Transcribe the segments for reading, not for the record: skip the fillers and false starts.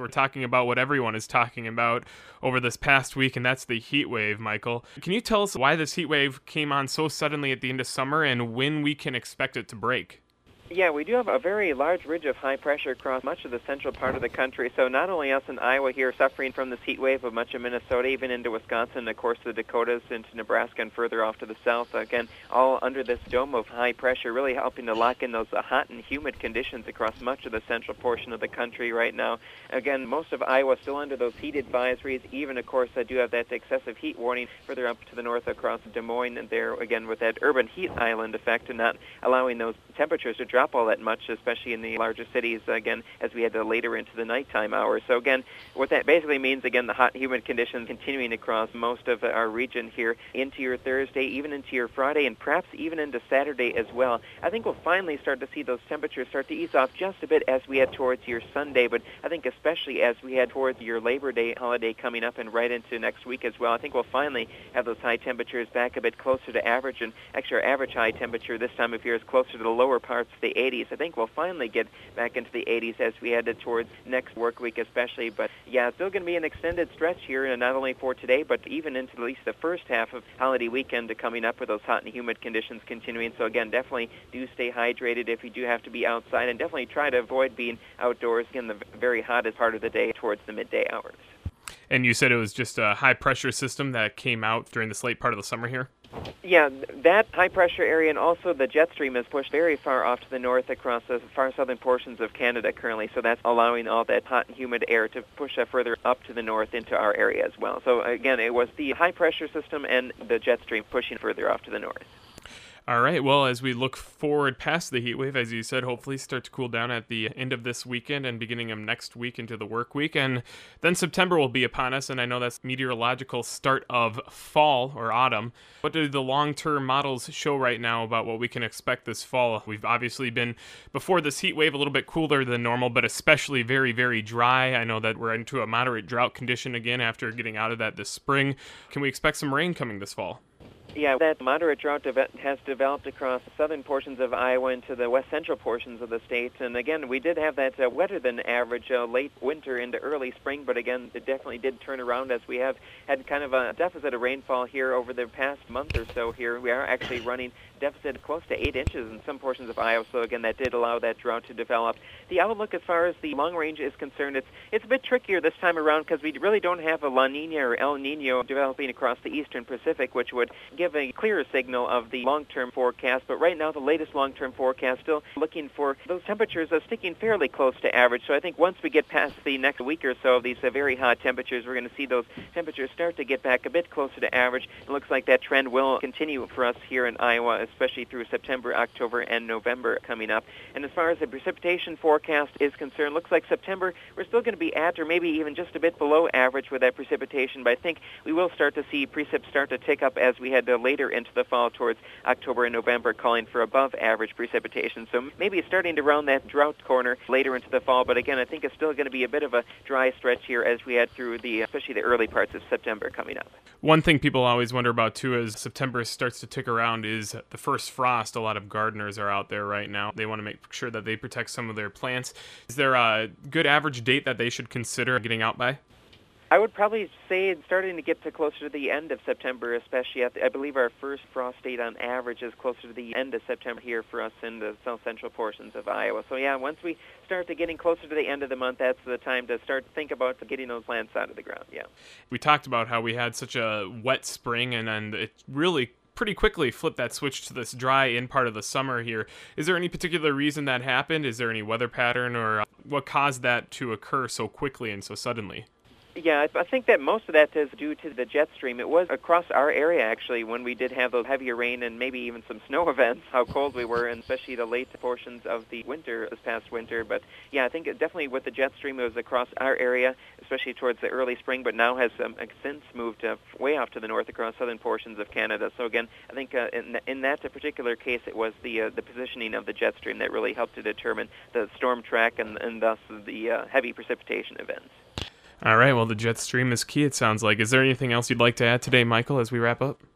We're talking about what everyone is talking about over this past week, and that's the heat wave, Michael. Can you tell us why this heat wave came on so suddenly at the end of summer and when we can expect it to break? Yeah, we do have a very large ridge of high pressure across much of the central part of the country. So not only us in Iowa here suffering from this heat wave, but much of Minnesota, even into Wisconsin, of course the Dakotas, into Nebraska, and further off to the south. Again, all under this dome of high pressure, really helping to lock in those hot and humid conditions across much of the central portion of the country right now. Again, most of Iowa still under those heat advisories. Even, of course, I do have that excessive heat warning further up to the north across Des Moines, and there, again, with that urban heat island effect and not allowing those temperatures to drop all that much, especially in the larger cities, again, as we head later into the nighttime hours. So, again, what that basically means, again, the hot and humid conditions continuing across most of our region here into your Thursday, even into your Friday, and perhaps even into Saturday as well. I think we'll finally start to see those temperatures start to ease off just a bit as we head towards your Sunday, but I think especially as we head towards your Labor Day holiday coming up and right into next week as well, I think we'll finally have those high temperatures back a bit closer to average, and actually our average high temperature this time of year is closer to the lower parts of the 80s. I think we'll finally get back into the 80s as we head towards next work week especially. But yeah, it's still going to be an extended stretch here, and not only for today, but even into at least the first half of holiday weekend coming up with those hot and humid conditions continuing. So again, definitely do stay hydrated if you do have to be outside, and definitely try to avoid being outdoors in the very hottest part of the day towards the midday hours. And you said it was just a high pressure system that came out during this late part of the summer here? Yeah, that high-pressure area and also the jet stream is pushed very far off to the north across the far southern portions of Canada currently, so that's allowing all that hot and humid air to push further up to the north into our area as well. So again, it was the high-pressure system and the jet stream pushing further off to the north. All right, well, as we look forward past the heat wave, as you said, hopefully start to cool down at the end of this weekend and beginning of next week into the work week. And then September will be upon us, and I know that's meteorological start of fall or autumn. What do the long-term models show right now about what we can expect this fall? We've obviously been, before this heat wave, a little bit cooler than normal, but especially very, very dry. I know that we're into a moderate drought condition again after getting out of that this spring. Can we expect some rain coming this fall? Yeah, that moderate drought has developed across southern portions of Iowa into the west central portions of the state. And again, we did have that wetter than average late winter into early spring, but again, it definitely did turn around as we have had kind of a deficit of rainfall here over the past month or so here. We are actually running deficit close to 8 inches in some portions of Iowa, so again, that did allow that drought to develop. The outlook as far as the long range is concerned, it's a bit trickier this time around because we really don't have a La Nina or El Nino developing across the eastern Pacific, which would give a clearer signal of the long-term forecast. But right now, the latest long-term forecast still looking for those temperatures sticking fairly close to average. So I think once we get past the next week or so of these very hot temperatures, we're going to see those temperatures start to get back a bit closer to average. It looks like that trend will continue for us here in Iowa, especially through September, October, and November coming up. And as far as the precipitation forecast is concerned, looks like September we're still going to be at or maybe even just a bit below average with that precipitation, but I think we will start to see precip start to tick up as we head later into the fall towards October and November, calling for above average precipitation. So maybe starting to round that drought corner later into the fall, but again, I think it's still going to be a bit of a dry stretch here as we head through especially the early parts of September coming up. One thing people always wonder about too as September starts to tick around is the first frost. A lot of gardeners are out there right now. They want to make sure that they protect some of their plants. Is there a good average date that they should consider getting out by? I would probably say it's starting to get to closer to the end of September, especially I believe our first frost date on average is closer to the end of September here for us in the south central portions of Iowa. So yeah, once we start to getting closer to the end of the month, that's the time to start to think about getting those plants out of the ground, yeah. We talked about how we had such a wet spring and it really pretty quickly flipped that switch to this dry in part of the summer here. Is there any particular reason that happened? Is there any weather pattern or what caused that to occur so quickly and so suddenly? Yeah, I think that most of that is due to the jet stream. It was across our area, actually, when we did have those heavier rain and maybe even some snow events, how cold we were, and especially the late portions of the winter, this past winter. But yeah, I think definitely with the jet stream, it was across our area, especially towards the early spring, but now has since moved way off to the north across southern portions of Canada. So again, I think in that particular case, it was the positioning of the jet stream that really helped to determine the storm track and thus the heavy precipitation events. All right, well, the jet stream is key, it sounds like. Is there anything else you'd like to add today, Michael, as we wrap up?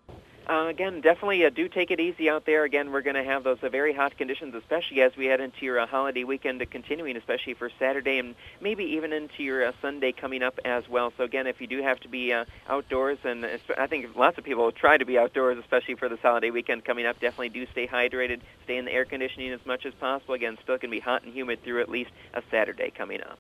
Again, definitely do take it easy out there. Again, we're going to have those very hot conditions, especially as we head into your holiday weekend continuing, especially for Saturday and maybe even into your Sunday coming up as well. So again, if you do have to be outdoors, and I think lots of people will try to be outdoors, especially for this holiday weekend coming up, definitely do stay hydrated, stay in the air conditioning as much as possible. Again, still going to be hot and humid through at least a Saturday coming up.